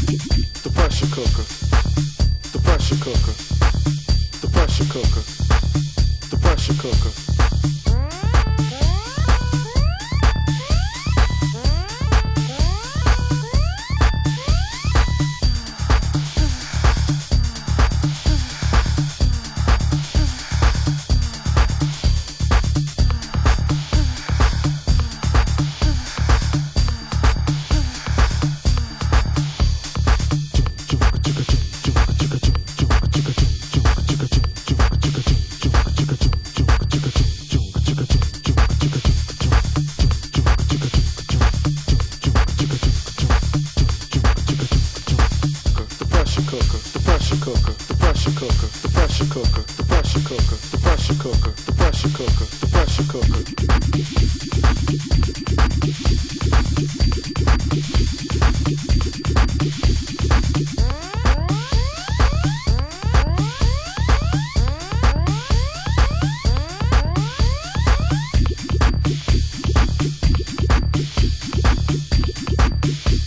The pressure cooker. The pressure cooker. The pressure cooker. The pressure cooker. The pressure cooker.